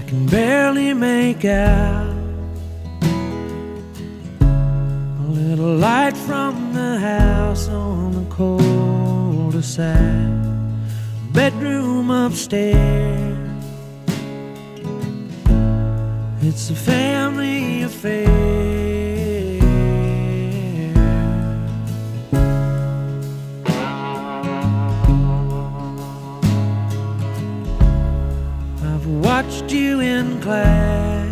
can barely make out a little light from the house on the cul-de-sac, bedroom upstairs. It's a family affair. I've watched you in class.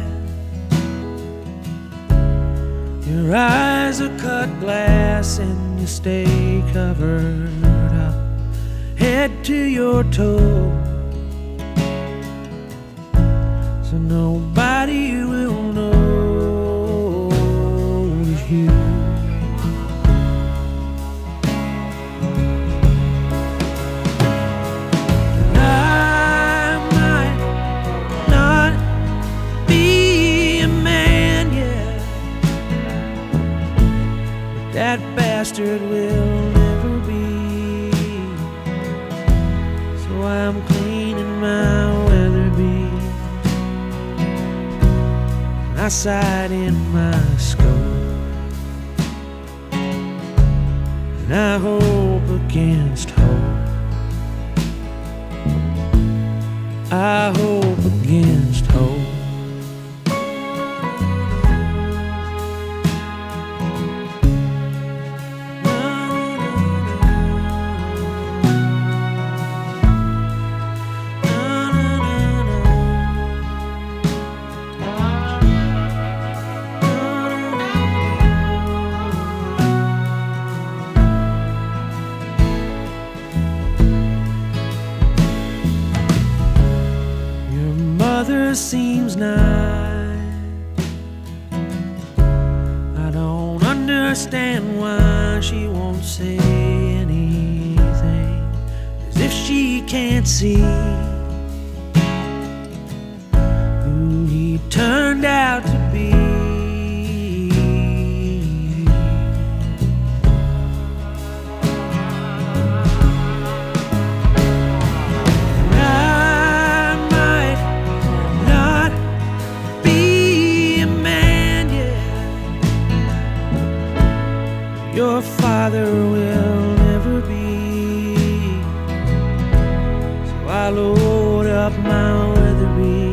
Your eyes are cut glass and you stay covered up, head to your toe, so nobody will notice you. And I might not be a man yet, but that bastard will never be. So I'm cleaning my Weatherby, I sight in my scope, and I hope against hope. I hope against hope. Mother seems nice. I don't understand why she won't say anything, as if she can't see who he turned out to be. Your father will never be. So I load up my Weatherby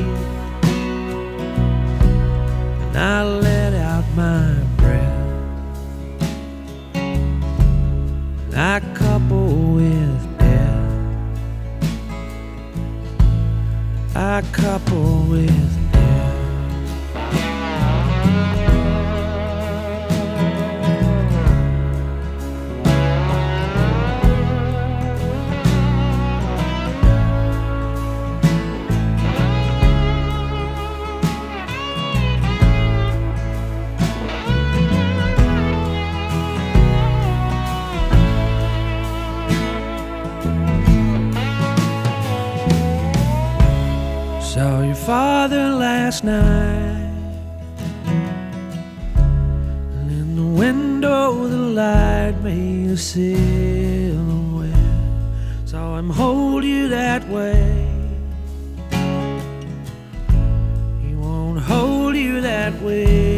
and I let out my breath, and I couple with death. I couple with death. Saw your father last night, and in the window the light made a silhouette. Saw him hold you that way. He won't hold you that way